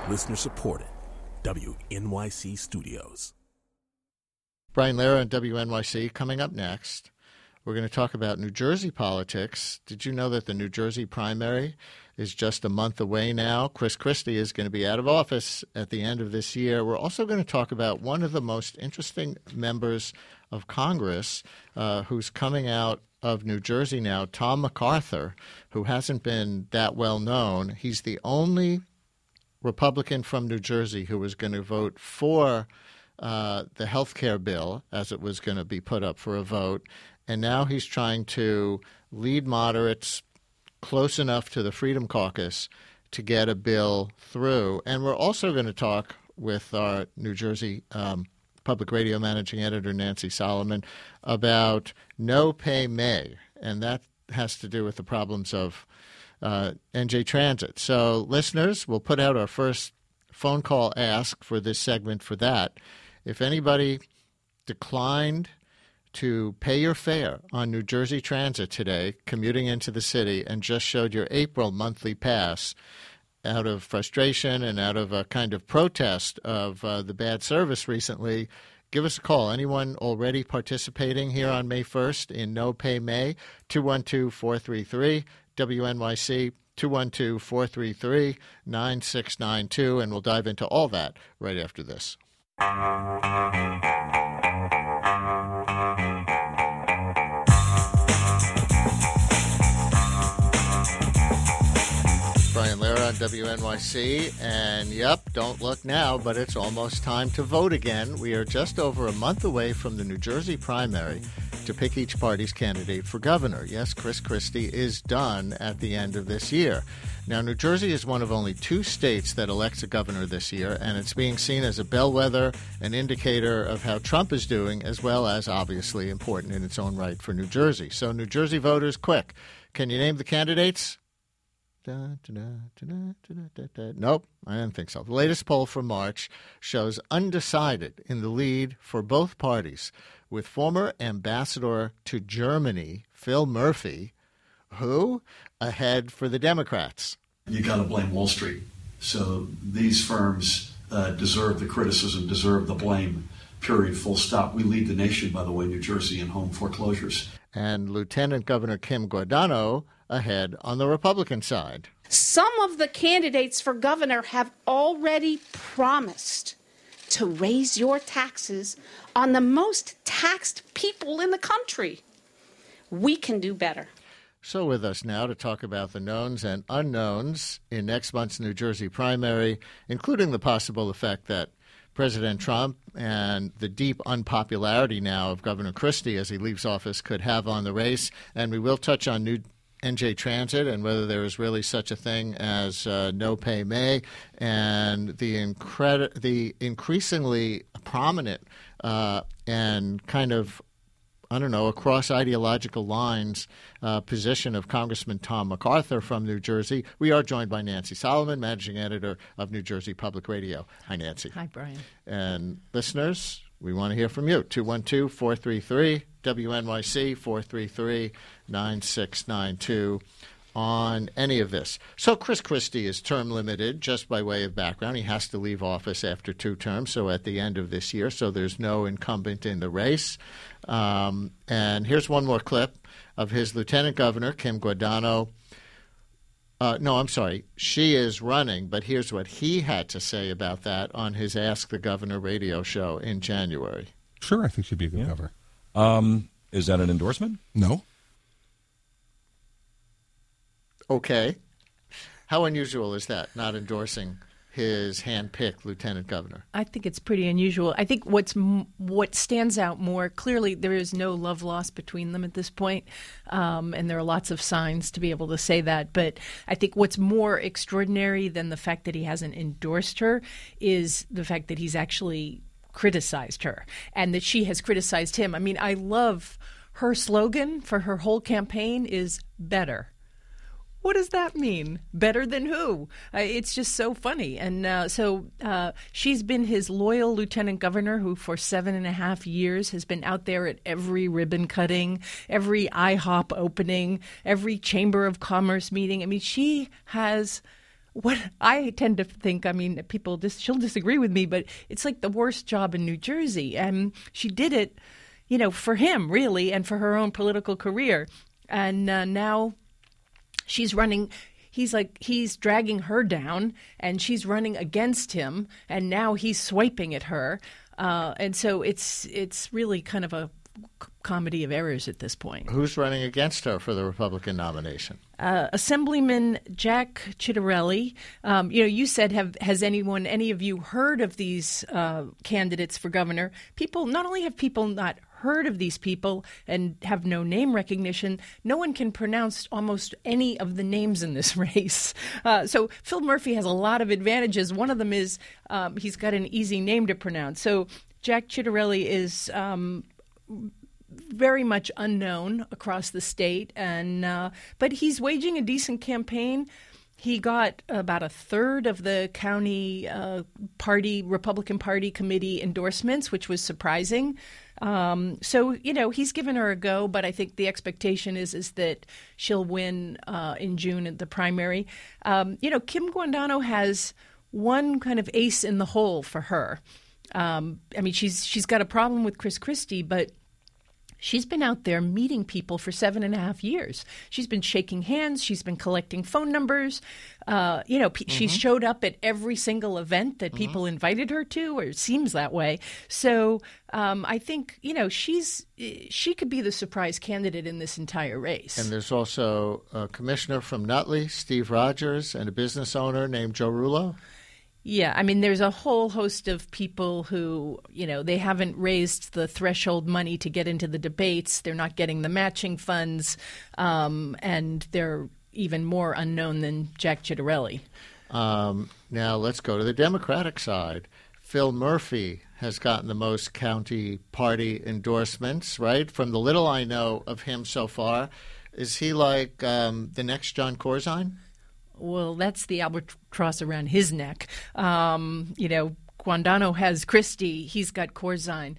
Listener supported. WNYC Studios. Brian Lehrer on WNYC. Coming up next, we're going to talk about New Jersey politics. Did you know that the New Jersey primary is just a month away now? Chris Christie is going to be out of office at the end of this year. We're also going to talk about one of the most interesting members of Congress who's coming out of New Jersey now, Tom MacArthur, who hasn't been that well known. He's the only Republican from New Jersey who was going to vote for the health care bill as it was going to be put up for a vote. And now he's trying to lead moderates close enough to the Freedom Caucus to get a bill through. And we're also going to talk with our New Jersey Public Radio Managing Editor, Nancy Solomon, about No Pay May. And that has to do with the problems of NJ Transit. So, listeners, we'll put out our first phone call ask for this segment for that. If anybody declined to pay your fare on New Jersey Transit today, commuting into the city, and just showed your April monthly pass out of frustration and out of a kind of protest of the bad service recently, give us a call. Anyone already participating here on May 1st in No Pay May? 212-433-WNYC, 212-433-9692, and we'll dive into all that right after this. Brian Lehrer on WNYC, and yep, don't look now, but it's almost time to vote again. We are just over a month away from the New Jersey primary to pick each party's candidate for governor. Yes, Chris Christie is done at the end of this year. Now, New Jersey is one of only 2 states that elects a governor this year, and it's being seen as a bellwether, an indicator of how Trump is doing, as well as obviously important in its own right for New Jersey. So, New Jersey voters, quick, can you name the candidates? Nope, I don't think so. The latest poll from March shows undecided in the lead for both parties, with former ambassador to Germany, Phil Murphy, who ahead for the Democrats. You got to blame Wall Street. So these firms deserve the criticism, deserve the blame, period, full stop. We lead the nation, by the way, New Jersey, in home foreclosures. And Lieutenant Governor Kim Guadagno ahead on the Republican side. Some of the candidates for governor have already promised to raise your taxes on the most taxed people in the country. We can do better. So with us now to talk about the knowns and unknowns in next month's New Jersey primary, including the possible effect that President Trump and the deep unpopularity now of Governor Christie as he leaves office could have on the race. And we will touch on New NJ Transit and whether there is really such a thing as No Pay May, and the increasingly prominent and kind of, I don't know, across ideological lines position of Congressman Tom MacArthur from New Jersey. We are joined by Nancy Solomon, Managing Editor of New Jersey Public Radio. Hi, Nancy. Hi, Brian. And listeners, we want to hear from you. 212-433-WNYC, 433-9692 on any of this. So Chris Christie is term limited, just by way of background. He has to leave office after 2 terms, so at the end of this year, so there's no incumbent in the race. And here's one more clip of his Lieutenant Governor, Kim Guadagno. She is running, but here's what he had to say about that on his Ask the Governor radio show in January. Sure, I think she'd be a good governor. Is that an endorsement? No. Okay. How unusual is that, not endorsing his hand-picked lieutenant governor? I think it's pretty unusual. I think what stands out more clearly, there is no love lost between them at this point, and there are lots of signs to be able to say that. But I think what's more extraordinary than the fact that he hasn't endorsed her is the fact that he's actually criticized her and that she has criticized him. I mean, I love her slogan for her whole campaign is better. What does that mean? Better than who? It's just so funny. And so she's been his loyal lieutenant governor who for 7.5 years has been out there at every ribbon cutting, every IHOP opening, every Chamber of Commerce meeting. I mean, she has what I tend to think, I mean, she'll disagree with me, but it's like the worst job in New Jersey. And she did it, for him, really, and for her own political career. And now she's running. He's dragging her down, and she's running against him, and now he's swiping at her. And so it's really kind of a comedy of errors at this point. Who's running against her for the Republican nomination? Assemblyman Jack Ciattarelli. You said, has any of you heard of these candidates for governor? Not only have people not heard of these people and have no name recognition, no one can pronounce almost any of the names in this race. So Phil Murphy has a lot of advantages. One of them is he's got an easy name to pronounce. So Jack Ciattarelli is very much unknown across the state, but he's waging a decent campaign. He got about a third of the county Republican Party committee endorsements, which was surprising. So he's given her a go, but I think the expectation is that she'll win in June at the primary. Kim Guandano has one kind of ace in the hole for her. She's got a problem with Chris Christie, but she's been out there meeting people for 7.5 years. She's been shaking hands. She's been collecting phone numbers. She showed up at every single event that people invited her to, or it seems that way. So I think, she could be the surprise candidate in this entire race. And there's also a commissioner from Nutley, Steve Rogers, and a business owner named Joe Rullo. Yeah, there's a whole host of people who, they haven't raised the threshold money to get into the debates. They're not getting the matching funds, and they're even more unknown than Jack Ciattarelli. Now let's go to the Democratic side. Phil Murphy has gotten the most county party endorsements, right? From the little I know of him so far, is he like the next John Corzine? Well, that's the albatross around his neck. Guandano has Christie. He's got Corzine.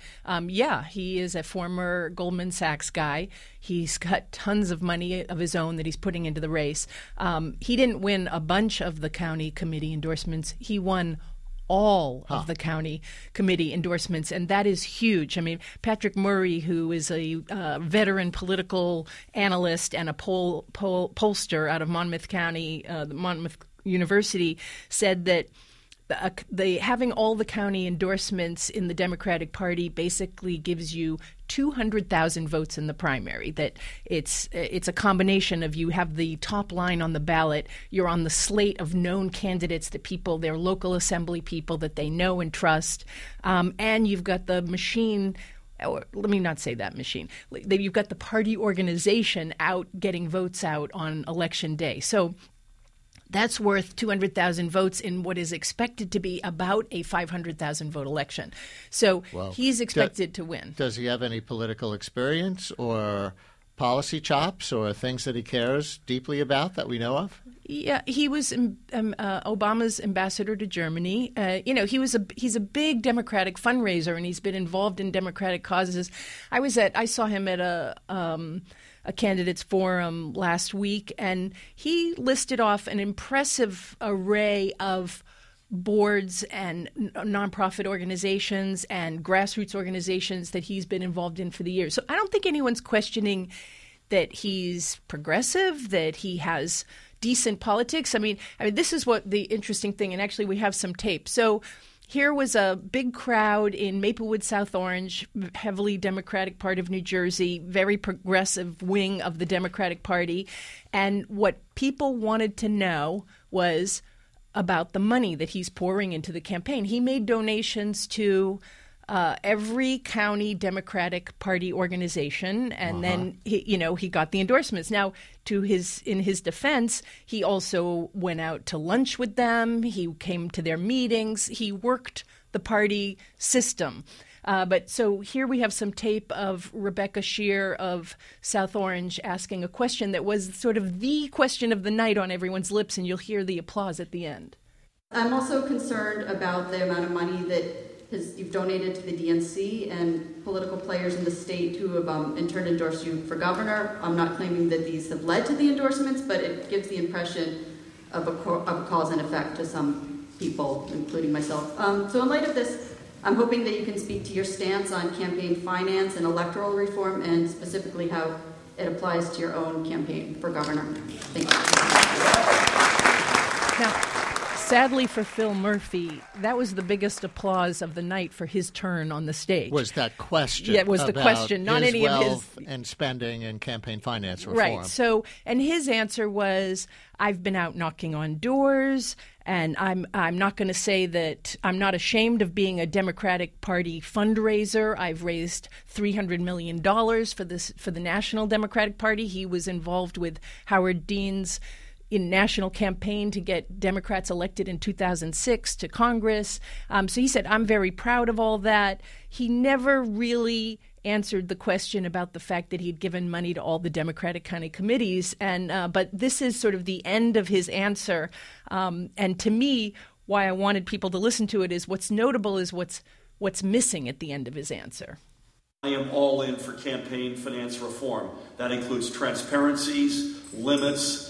He is a former Goldman Sachs guy. He's got tons of money of his own that he's putting into the race. He didn't win a bunch of the county committee endorsements. He won all of the county committee endorsements, and that is huge. Patrick Murray, who is a veteran political analyst and a pollster out of Monmouth County, Monmouth University, said that having all the county endorsements in the Democratic Party basically gives you 200,000 votes in the primary. That it's a combination of you have the top line on the ballot, you're on the slate of known candidates, they're local assembly people that they know and trust, and you've got the machine. Or let me not say that machine. You've got the party organization out getting votes out on election day. So that's worth 200,000 votes in what is expected to be about a 500,000 vote election. So he's expected to win. Does he have any political experience or policy chops or things that he cares deeply about that we know of? Yeah, he was Obama's ambassador to Germany. He's a big Democratic fundraiser, and he's been involved in Democratic causes. I saw him at a candidates forum last week, and he listed off an impressive array of boards and nonprofit organizations and grassroots organizations that he's been involved in for the years. So I don't think anyone's questioning that he's progressive, that he has decent politics. This is what the interesting thing, and actually we have some tape. So here was a big crowd in Maplewood, South Orange, heavily Democratic part of New Jersey, very progressive wing of the Democratic Party. And what people wanted to know was about the money that he's pouring into the campaign. He made donations to every county Democratic Party organization, and then he got the endorsements. Now, in his defense, he also went out to lunch with them. He came to their meetings. He worked the party system. But so here we have some tape of Rebecca Shear of South Orange asking a question that was sort of the question of the night on everyone's lips, and you'll hear the applause at the end. I'm also concerned about the amount of money that you've donated to the DNC and political players in the state who have in turn endorsed you for governor. I'm not claiming that these have led to the endorsements, but it gives the impression of a cause and effect to some people, including myself. So in light of this, I'm hoping that you can speak to your stance on campaign finance and electoral reform, and specifically how it applies to your own campaign for governor. Thank you. Now, sadly for Phil Murphy, that was the biggest applause of the night for his turn on the stage. Was that question? Yeah, it was the question, not his any of his and spending and campaign finance reform. Right. So, and his answer was, "I've been out knocking on doors, and I'm not going to say that I'm not ashamed of being a Democratic Party fundraiser. I've raised $300 million for the National Democratic Party." He was involved with Howard Dean's national campaign to get Democrats elected in 2006 to Congress. So he said, "I'm very proud of all that." He never really answered the question about the fact that he'd given money to all the Democratic county committees. But this is sort of the end of his answer. And to me, why I wanted people to listen to it is what's notable is what's missing at the end of his answer. I am all in for campaign finance reform. That includes transparencies, limits.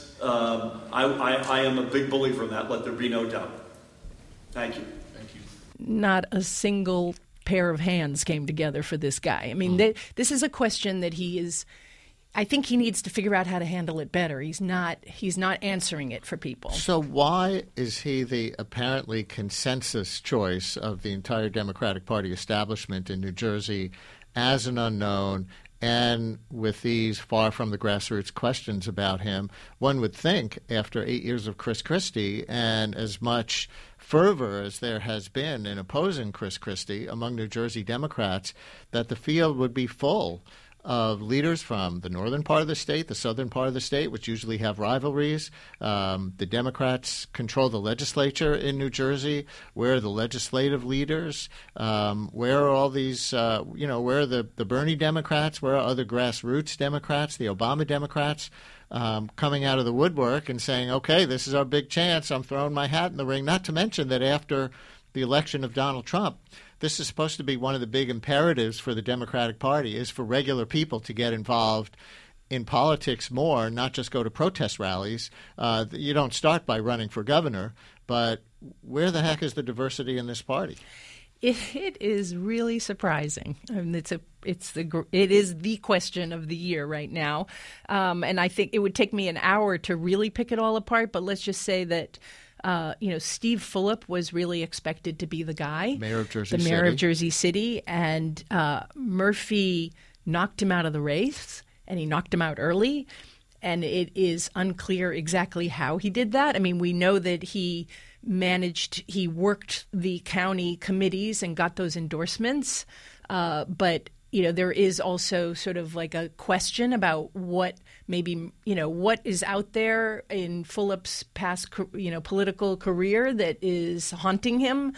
I am a big believer in that. Let there be no doubt. Thank you. Thank you. Not a single pair of hands came together for this guy. I mean, this is a question that I think he needs to figure out how to handle it better. He's not answering it for people. So why is he the apparently consensus choice of the entire Democratic Party establishment in New Jersey as an unknown? And with these far from the grassroots questions about him, one would think after 8 years of Chris Christie and as much fervor as there has been in opposing Chris Christie among New Jersey Democrats, that the field would be full of leaders from the northern part of the state, the southern part of the state, which usually have rivalries. The Democrats control the legislature in New Jersey. Where are the legislative leaders? Where are all these, where are the Bernie Democrats? Where are other grassroots Democrats, the Obama Democrats, coming out of the woodwork and saying, okay, this is our big chance. I'm throwing my hat in the ring. Not to mention that after the election of Donald Trump, this is supposed to be one of the big imperatives for the Democratic Party, is for regular people to get involved in politics more, not just go to protest rallies. You don't start by running for governor, but where the heck is the diversity in this party? It is really surprising. I mean, it is the question of the year right now, and I think it would take me an hour to really pick it all apart. But let's just say that Steve Fulop was really expected to be the guy, mayor of Jersey City, and Murphy knocked him out of the race, and he knocked him out early. And it is unclear exactly how he did that. I mean, we know that he worked the county committees and got those endorsements. But, there is also sort of like a question about what is out there in Fulop's past, political career that is haunting him.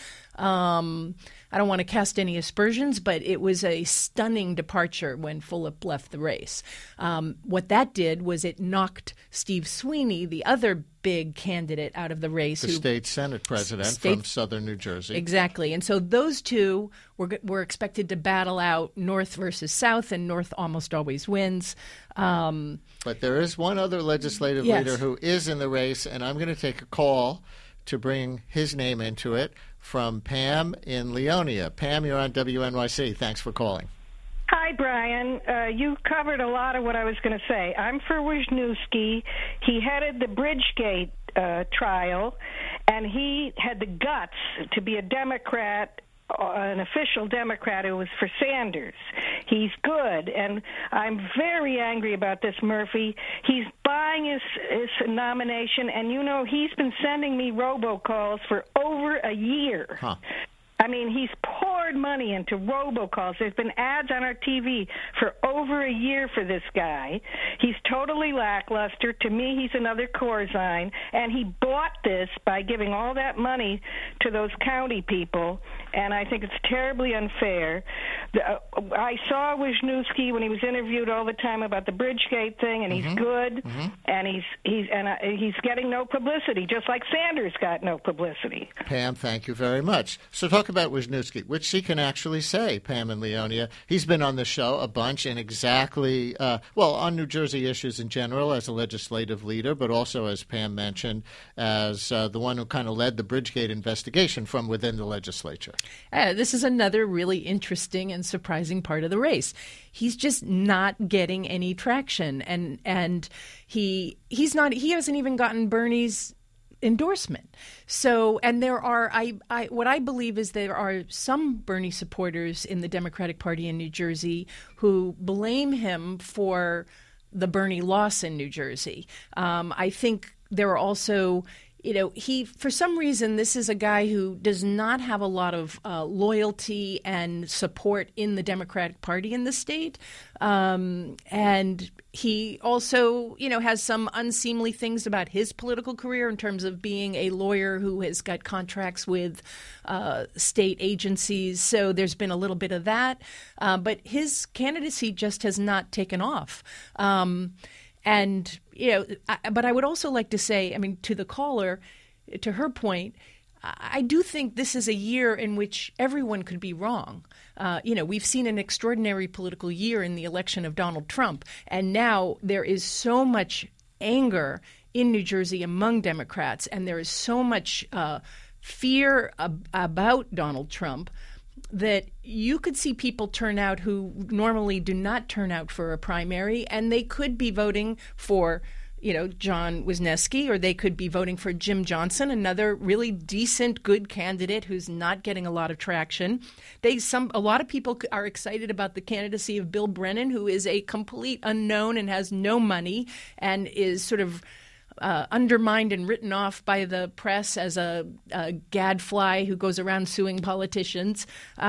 I don't want to cast any aspersions, but it was a stunning departure when Fulop left the race. What that did was it knocked Steve Sweeney, the other big candidate, out of the race. The state Senate president from southern New Jersey. Exactly. And so those two were expected to battle out North versus South, and North almost always wins. But there is one other legislative leader who is in the race, and I'm going to take a call to bring his name into it from Pam in Leonia. Pam, you're on WNYC. Thanks for calling. Hi, Brian. You covered a lot of what I was going to say. I'm for Wisniewski. He headed the Bridgegate trial, and he had the guts to be a Democrat, an official Democrat who was for Sanders. He's good, and I'm very angry about this Murphy. He's buying his nomination, and he's been sending me robocalls for over a year. Huh. I mean, he's poured money into robocalls. There's been ads on our TV for over a year for this guy. He's totally lackluster. To me, he's another Corzine. And he bought this by giving all that money to those county people, and I think it's terribly unfair. I saw Wisniewski when he was interviewed all the time about the Bridgegate thing, and he's good, and he's getting no publicity, just like Sanders got no publicity. Pam, thank you very much. So talk about Wisniewski. Which can actually say, Pam and Leonia. He's been on the show a bunch and exactly, on New Jersey issues in general as a legislative leader, but also, as Pam mentioned, as the one who kind of led the Bridgegate investigation from within the legislature. This is another really interesting and surprising part of the race. He's just not getting any traction, and he hasn't even gotten Bernie's endorsement. So, and there are, what I believe is there are some Bernie supporters in the Democratic Party in New Jersey who blame him for the Bernie loss in New Jersey. I think there are also, for some reason, this is a guy who does not have a lot of loyalty and support in the Democratic Party in the state. And he also, has some unseemly things about his political career in terms of being a lawyer who has got contracts with state agencies. So there's been a little bit of that. But his candidacy just has not taken off. And, but I would also like to say, to the caller, to her point, I do think this is a year in which everyone could be wrong. We've seen an extraordinary political year in the election of Donald Trump, and now there is so much anger in New Jersey among Democrats, and there is so much fear about Donald Trump that you could see people turn out who normally do not turn out for a primary, and they could be voting for John Wisniewski, or they could be voting for Jim Johnson, another really decent, good candidate who's not getting a lot of traction. A lot of people are excited about the candidacy of Bill Brennan, who is a complete unknown and has no money and is sort of undermined and written off by the press as a gadfly who goes around suing politicians.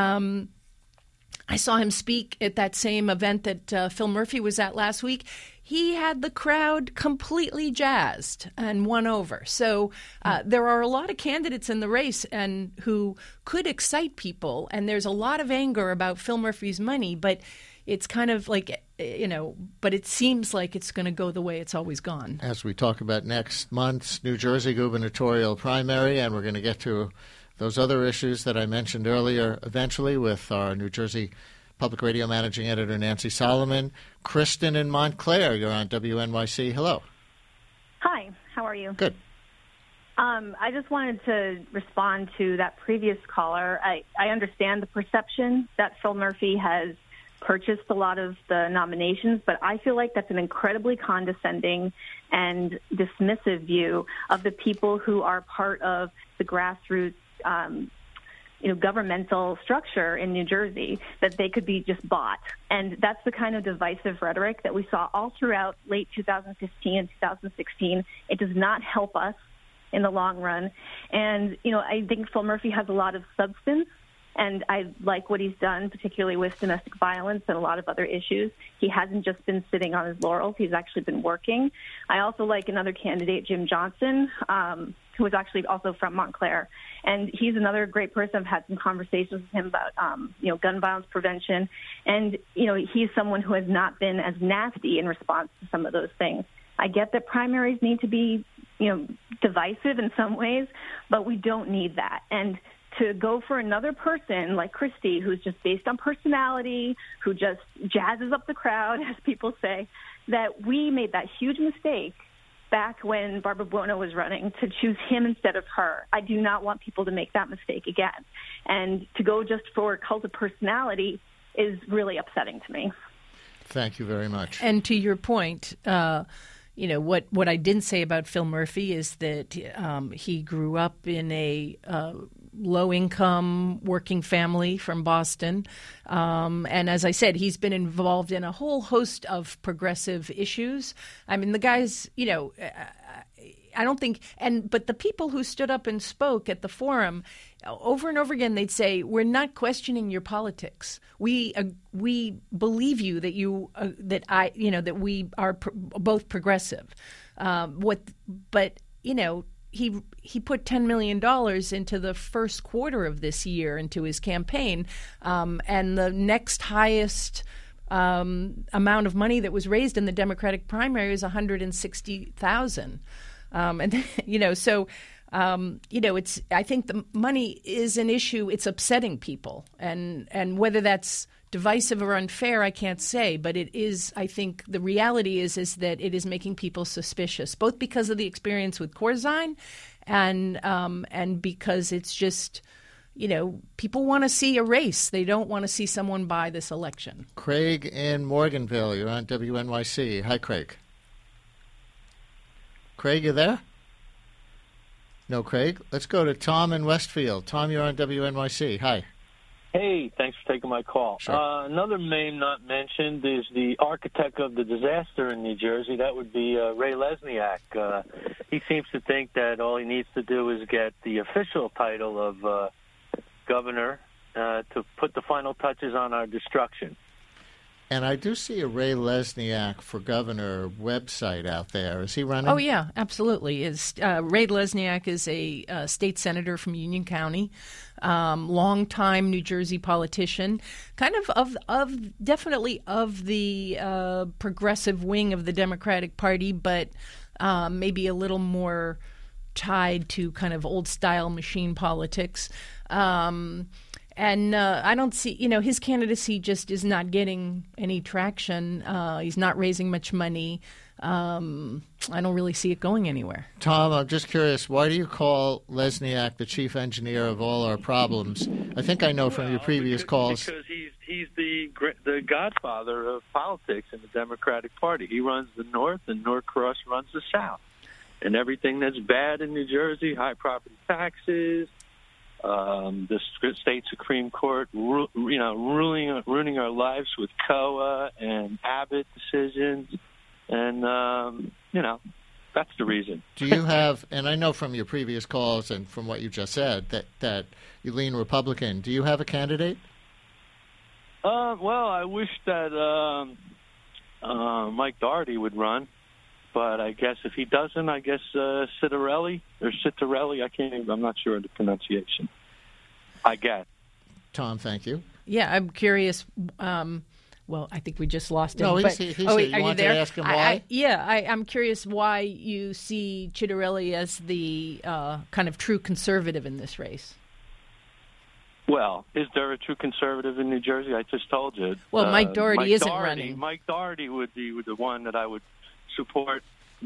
I saw him speak at that same event that Phil Murphy was at last week. He had the crowd completely jazzed and won over. So there are a lot of candidates in the race and who could excite people. And there's a lot of anger about Phil Murphy's money, but it's kind of like, but it seems like it's going to go the way it's always gone. As we talk about next month's New Jersey gubernatorial primary, and we're going to get to those other issues that I mentioned earlier eventually with our New Jersey Public Radio Managing Editor Nancy Solomon. Kristen in Montclair, you're on WNYC. Hello. Hi, how are you? Good. I just wanted to respond to that previous caller. I understand the perception that Phil Murphy has purchased a lot of the nominations, but I feel like that's an incredibly condescending and dismissive view of the people who are part of the grassroots governmental structure in New Jersey, that they could be just bought. And that's the kind of divisive rhetoric that we saw all throughout late 2015 and 2016. It does not help us in the long run. And, I think Phil Murphy has a lot of substance, and I like what he's done, particularly with domestic violence and a lot of other issues. He hasn't just been sitting on his laurels. He's actually been working. I also like another candidate, Jim Johnson, who is actually also from Montclair. And he's another great person. I've had some conversations with him about, gun violence prevention. And, he's someone who has not been as nasty in response to some of those things. I get that primaries need to be, divisive in some ways, but we don't need that. And to go for another person like Christie, who's just based on personality, who just jazzes up the crowd, as people say, that we made that huge mistake back when Barbara Buono was running to choose him instead of her. I do not want people to make that mistake again. And to go just for cult of personality is really upsetting to me. Thank you very much. And to your point, what I didn't say about Phil Murphy is that he grew up in a low-income working family from Boston. And as I said, he's been involved in a whole host of progressive issues. I mean, the guy's, I don't think – but the people who stood up and spoke at the forum over and over again, they'd say, we're not questioning your politics. We believe you that we are both progressive. He put $10 million into the first quarter of this year into his campaign, and the next highest amount of money that was raised in the Democratic primary is $160,000. I think the money is an issue. It's upsetting people, and whether that's divisive or unfair, I can't say, but it is. I think the reality is that it is making people suspicious, both because of the experience with Corzine, and because it's just, people want to see a race. They don't want to see someone buy this election. Craig in Morganville, you're on WNYC. Hi, Craig. Craig, you there? No, Craig. Let's go to Tom in Westfield. Tom, you're on WNYC. Hi. Hey, thanks for taking my call. Sure. Another name not mentioned is the architect of the disaster in New Jersey. That would be Ray Lesniak. He seems to think that all he needs to do is get the official title of governor to put the final touches on our destruction. And I do see a Ray Lesniak for governor website out there. Is he running? Oh, yeah, absolutely. Ray Lesniak is a state senator from Union County, longtime New Jersey politician, kind of definitely of the progressive wing of the Democratic Party, but maybe a little more tied to kind of old-style machine politics. And I don't see, his candidacy just is not getting any traction. He's not raising much money. I don't really see it going anywhere. Tom, I'm just curious, why do you call Lesniak the chief engineer of all our problems? I think I know from your previous calls. Because he's the godfather of politics in the Democratic Party. He runs the North, and Norcross runs the South. And everything that's bad in New Jersey, high property taxes, the state Supreme Court, ruining our lives with COA and Abbott decisions, and that's the reason. Do you have? And I know from your previous calls and from what you just said that you lean Republican. Do you have a candidate? Well, I wish that Mike Doherty would run. But I guess if he doesn't, I guess Citarelli, I'm not sure of the pronunciation. I guess. Tom, thank you. Yeah, I'm curious. Well, I think we just lost him. No, he's here. You wanted to ask him why? I'm curious why you see Citarelli as the kind of true conservative in this race. Well, is there a true conservative in New Jersey? I just told you. Well, Mike Doherty isn't running. Mike Doherty would be the one that I would support,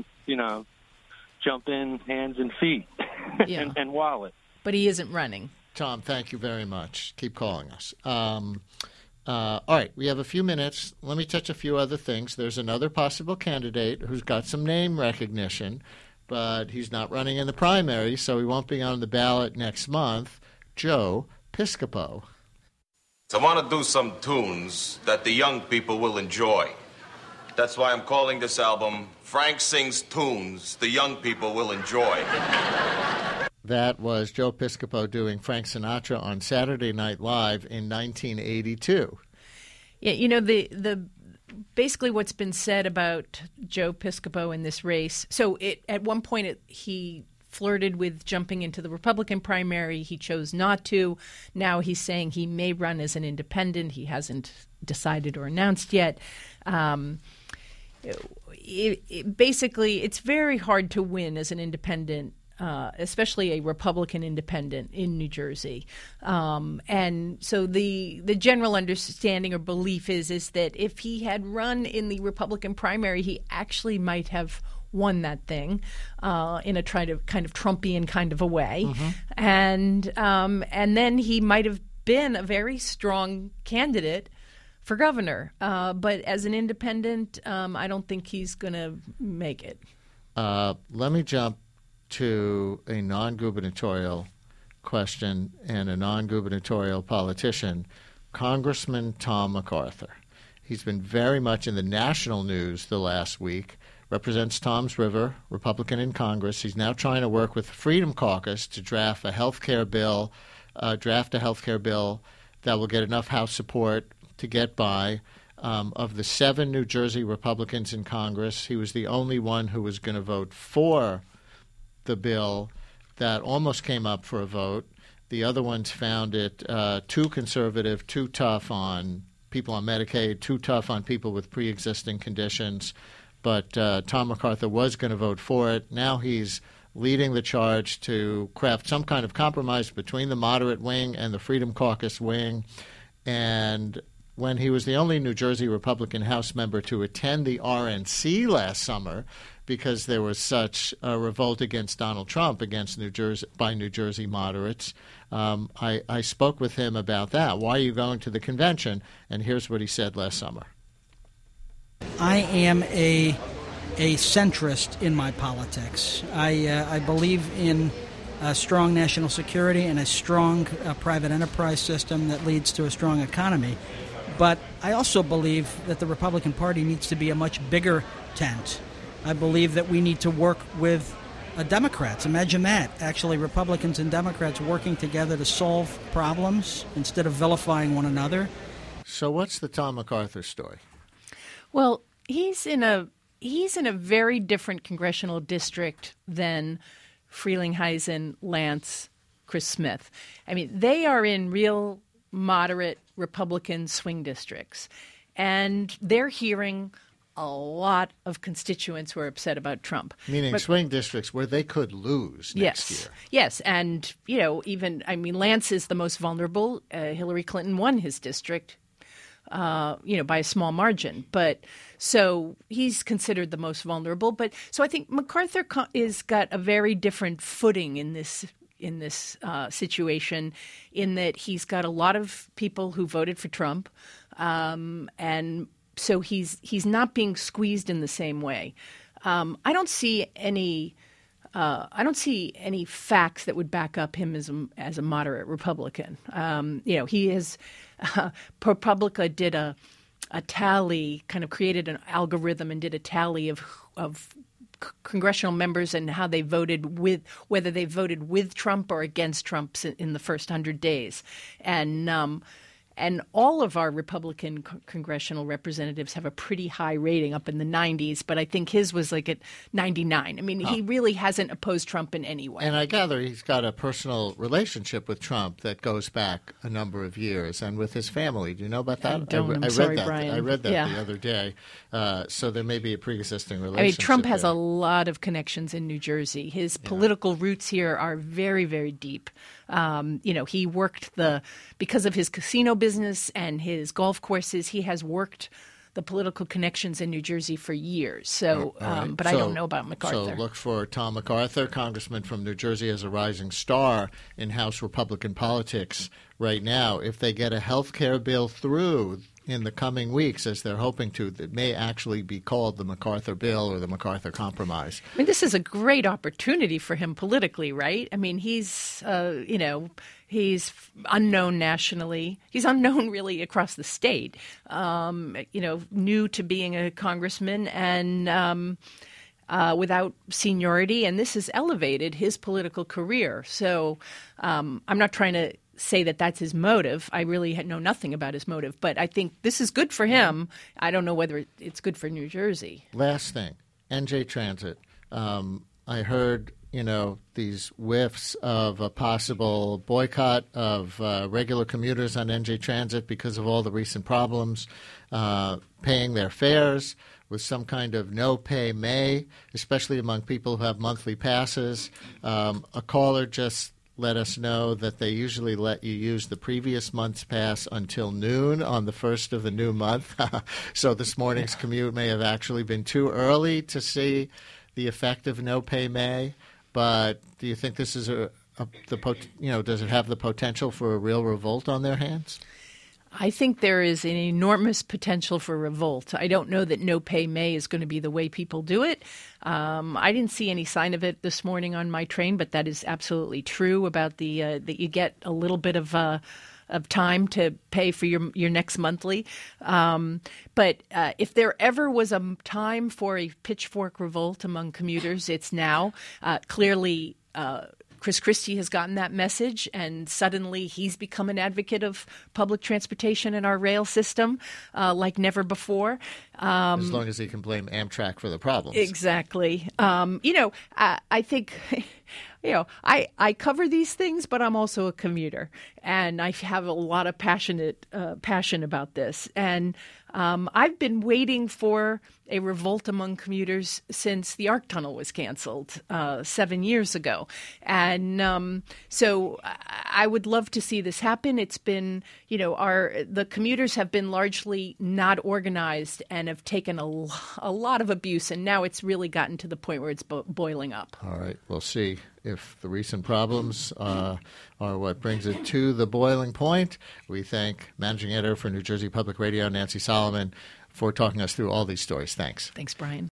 jump in hands and feet and wallet. But he isn't running. Tom, thank you very much. Keep calling us. All right, we have a few minutes. Let me touch a few other things. There's another possible candidate who's got some name recognition, but he's not running in the primary, so he won't be on the ballot next month. Joe Piscopo. I want to do some tunes that the young people will enjoy. That's why I'm calling this album Frank Sings Tunes the Young People Will Enjoy. That was Joe Piscopo doing Frank Sinatra on Saturday Night Live in 1982. Yeah, the basically what's been said about Joe Piscopo in this race. So at one point he flirted with jumping into the Republican primary. He chose not to. Now he's saying he may run as an independent. He hasn't decided or announced yet. Basically, it's very hard to win as an independent, especially a Republican independent in New Jersey. And so the general understanding or belief is that if he had run in the Republican primary, he actually might have won that thing in a kind of Trumpian kind of a way. Mm-hmm. And then he might have been a very strong candidate for governor. But as an independent, I don't think he's going to make it. Let me jump to a non-gubernatorial question and a non-gubernatorial politician, Congressman Tom MacArthur. He's been very much in the national news the last week, represents Toms River, Republican in Congress. He's now trying to work with the Freedom Caucus to draft a health care bill that will get enough House support to get by. Of the 7 New Jersey Republicans in Congress, he was the only one who was going to vote for the bill that almost came up for a vote. The other ones found it too conservative, too tough on people on Medicaid, too tough on people with pre-existing conditions. But Tom MacArthur was going to vote for it. Now he's leading the charge to craft some kind of compromise between the moderate wing and the Freedom Caucus wing. And when he was the only New Jersey Republican House member to attend the RNC last summer, because there was such a revolt against Donald Trump by New Jersey moderates, I spoke with him about that. Why are you going to the convention? And here's what he said last summer. I am a centrist in my politics. I believe in strong national security and a strong private enterprise system that leads to a strong economy. But I also believe that the Republican Party needs to be a much bigger tent. I believe that we need to work with Democrats. Imagine that, actually, Republicans and Democrats working together to solve problems instead of vilifying one another. So what's the Tom MacArthur story? Well, he's in a very different congressional district than Frelinghuysen, Lance, Chris Smith. I mean, they are in real moderate Republican swing districts, and they're hearing a lot of constituents who are upset about Trump. Meaning swing districts where they could lose next year. Yes, and, Lance is the most vulnerable. Hillary Clinton won his district, by a small margin. But so he's considered the most vulnerable. But so I think MacArthur is got a very different footing in this situation, in that he's got a lot of people who voted for Trump, and so he's not being squeezed in the same way. I don't see any facts that would back up him as a moderate Republican. He is ProPublica did a tally, kind of created an algorithm and did a tally of congressional members and how they voted whether they voted with Trump or against Trump in the first 100 days. And all of our Republican congressional representatives have a pretty high rating, up in the 90s, but I think his was like at 99. I mean, he really hasn't opposed Trump in any way. And I gather he's got a personal relationship with Trump that goes back a number of years, and with his family. Do you know about that? I don't. I'm sorry, Brian. I read that the other day. So there may be a pre-existing relationship. I mean, Trump has a lot of connections in New Jersey. His political roots here are very, very deep. He worked because of his casino business and his golf courses, he has worked the political connections in New Jersey for years. So, right. But I don't know about MacArthur. So look for Tom MacArthur, congressman from New Jersey, as a rising star in House Republican politics right now. If they get a health care bill through in the coming weeks, as they're hoping to, that may actually be called the MacArthur Bill or the MacArthur Compromise. I mean, this is a great opportunity for him politically, right? I mean, he's, he's unknown nationally. He's unknown really across the state, new to being a congressman and without seniority. And this has elevated his political career. So I'm not trying to say that that's his motive. I really know nothing about his motive, but I think this is good for him. I don't know whether it's good for New Jersey. Last thing, NJ Transit. I heard, these whiffs of a possible boycott of regular commuters on NJ Transit because of all the recent problems paying their fares, with some kind of no-pay May, especially among people who have monthly passes. A caller just let us know that they usually let you use the previous month's pass until noon on the first of the new month. So this morning's commute may have actually been too early to see the effect of no pay May. But do you think this is does it have the potential for a real revolt on their hands? I think there is an enormous potential for revolt. I don't know that no pay May is going to be the way people do it. I didn't see any sign of it this morning on my train, but that is absolutely true about that you get a little bit of time to pay for your next monthly. But if there ever was a time for a pitchfork revolt among commuters, it's now. Clearly, Chris Christie has gotten that message, and suddenly he's become an advocate of public transportation in our rail system like never before. As long as he can blame Amtrak for the problems. Exactly. I think, I cover these things, but I'm also a commuter, and I have a lot of passion about this. And I've been waiting for a revolt among commuters since the ARC Tunnel was canceled 7 years ago. And so I would love to see this happen. It's been, the commuters have been largely not organized and have taken a lot of abuse. And now it's really gotten to the point where it's boiling up. All right. We'll see if the recent problems are what brings it to the boiling point. We thank Managing Editor for New Jersey Public Radio, Nancy Solomon, for talking us through all these stories. Thanks. Thanks, Brian.